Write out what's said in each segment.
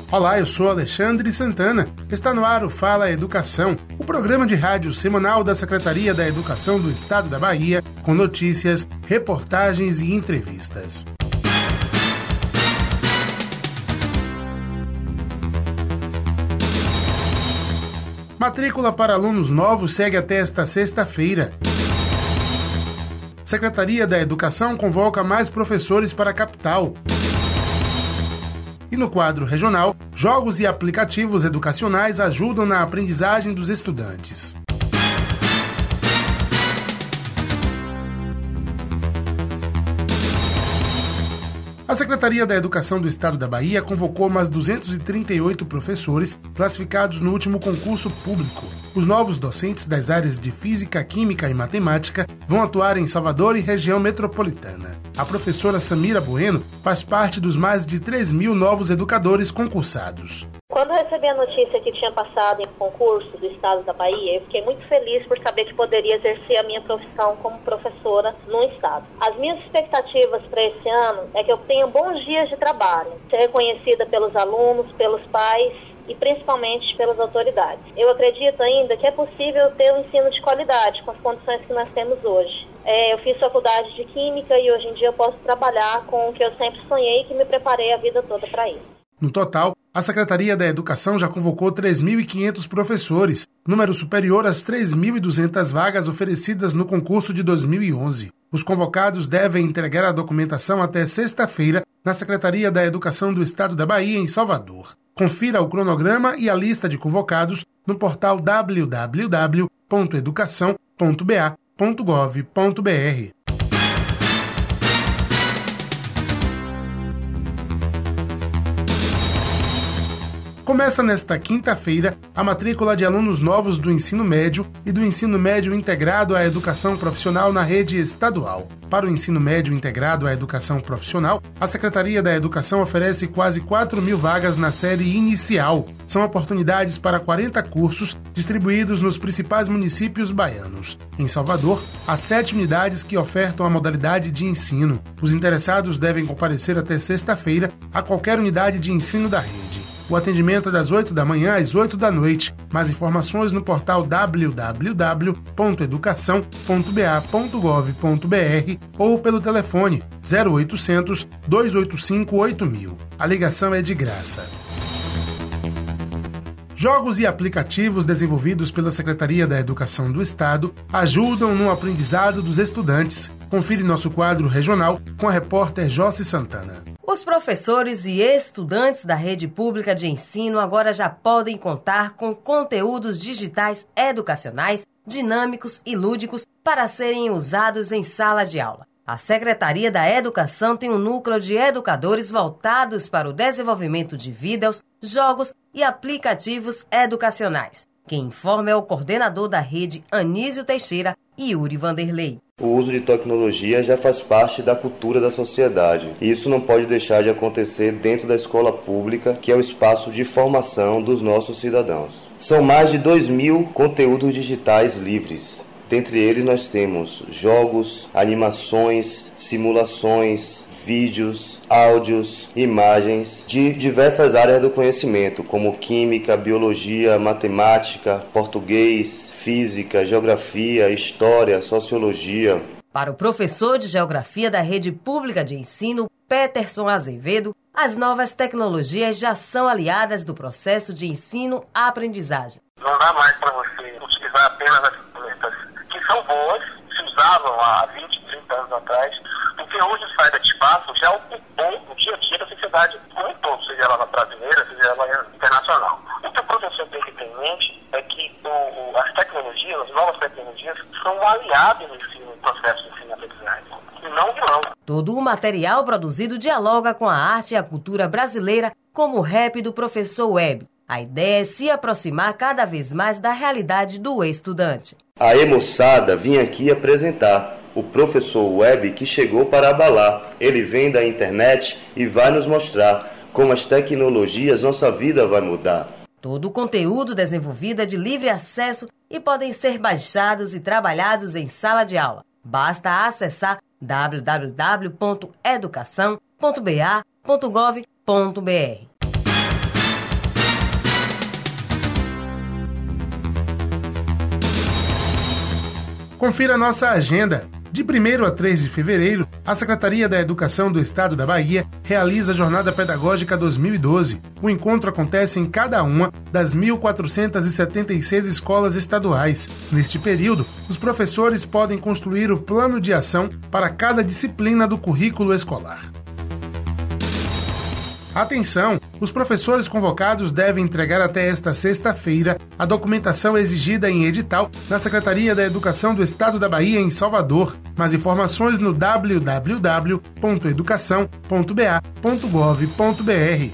Olá, eu sou Alexandre Santana. Está no ar o Fala Educação, o programa de rádio semanal da Secretaria da Educação do Estado da Bahia, com notícias, reportagens e entrevistas. Matrícula para alunos novos segue até esta sexta-feira. Secretaria da Educação convoca mais professores para a capital. E no quadro regional, jogos e aplicativos educacionais ajudam na aprendizagem dos estudantes. A Secretaria da Educação do Estado da Bahia convocou mais 238 professores classificados no último concurso público. Os novos docentes das áreas de Física, Química e Matemática vão atuar em Salvador e região metropolitana. A professora Samira Bueno faz parte dos mais de 3.000 novos educadores concursados. Quando eu recebi a notícia que tinha passado em concurso do Estado da Bahia, eu fiquei muito feliz por saber que poderia exercer a minha profissão como professora no Estado. As minhas expectativas para esse ano é que eu tenha bons dias de trabalho, ser reconhecida pelos alunos, pelos pais e principalmente pelas autoridades. Eu acredito ainda que é possível ter um ensino de qualidade com as condições que nós temos hoje. Eu fiz faculdade de Química e hoje em dia eu posso trabalhar com o que eu sempre sonhei e que me preparei a vida toda para isso. No total, a Secretaria da Educação já convocou 3.500 professores, número superior às 3.200 vagas oferecidas no concurso de 2011. Os convocados devem entregar a documentação até sexta-feira na Secretaria da Educação do Estado da Bahia, em Salvador. Confira o cronograma e a lista de convocados no portal www.educação.ba.gov.br. Começa nesta quinta-feira a matrícula de alunos novos do ensino médio e do ensino médio integrado à educação profissional na rede estadual. Para o ensino médio integrado à educação profissional, a Secretaria da Educação oferece quase 4.000 vagas na série inicial. São oportunidades para 40 cursos distribuídos nos principais municípios baianos. Em Salvador, há 7 unidades que ofertam a modalidade de ensino. Os interessados devem comparecer até sexta-feira a qualquer unidade de ensino da rede. O atendimento é das 8 da manhã às 8 da noite. Mais informações no portal www.educação.ba.gov.br ou pelo telefone 0800 285 8000. A ligação é de graça. Jogos e aplicativos desenvolvidos pela Secretaria da Educação do Estado ajudam no aprendizado dos estudantes. Confira nosso quadro regional com a repórter Jossi Santana. Os professores e estudantes da rede pública de ensino agora já podem contar com conteúdos digitais educacionais, dinâmicos e lúdicos para serem usados em sala de aula. A Secretaria da Educação tem um núcleo de educadores voltados para o desenvolvimento de vídeos, jogos e aplicativos educacionais. Quem informa é o coordenador da rede, Anísio Teixeira e Yuri Vanderlei. O uso de tecnologia já faz parte da cultura da sociedade e isso não pode deixar de acontecer dentro da escola pública, que é o espaço de formação dos nossos cidadãos. São mais de 2.000 conteúdos digitais livres. Dentre eles nós temos jogos, animações, simulações, vídeos, áudios, imagens de diversas áreas do conhecimento, como química, biologia, matemática, português, física, geografia, história, sociologia. Para o professor de geografia da rede pública de ensino, Peterson Azevedo, as novas tecnologias já são aliadas do processo de ensino-aprendizagem. Não dá mais para você utilizar apenas as ferramentas que são boas, se usavam há 20, 30 anos atrás, porque hoje sai desse espaço já ocupou o dia a dia da sociedade como um todo, seja ela brasileira, seja ela internacional. O que o professor tem que ter em mente é que as tecnologias, as novas tecnologias, são um aliado no processo de ensino-aprendizagem, e não vilão. Todo o material produzido dialoga com a arte e a cultura brasileira, como o rap do professor Web. A ideia é se aproximar cada vez mais da realidade do estudante. A moçada vim aqui apresentar o professor Web, que chegou para abalar. Ele vem da internet e vai nos mostrar como as tecnologias nossa vida vai mudar. Todo o conteúdo desenvolvido é de livre acesso e podem ser baixados e trabalhados em sala de aula. Basta acessar www.educação.ba.gov.br. Confira a nossa agenda. De 1º a 3 de fevereiro, a Secretaria da Educação do Estado da Bahia realiza a Jornada Pedagógica 2012. O encontro acontece em cada uma das 1.476 escolas estaduais. Neste período, os professores podem construir o plano de ação para cada disciplina do currículo escolar. Atenção! Os professores convocados devem entregar até esta sexta-feira a documentação exigida em edital na Secretaria da Educação do Estado da Bahia, em Salvador. Mais informações no www.educação.ba.gov.br.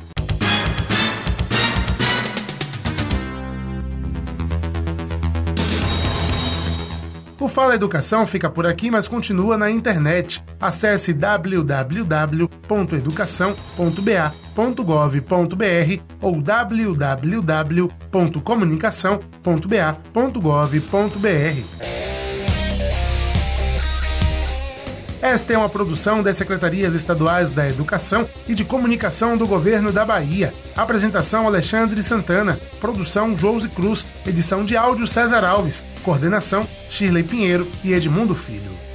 O Fala Educação fica por aqui, mas continua na internet. Acesse www.educação.ba.gov.br ou www.comunicação.ba.gov.br. Esta é uma produção das Secretarias Estaduais da Educação e de Comunicação do Governo da Bahia. Apresentação: Alexandre Santana. Produção: Josi Cruz. Edição de áudio: César Alves. Coordenação: Shirley Pinheiro e Edmundo Filho.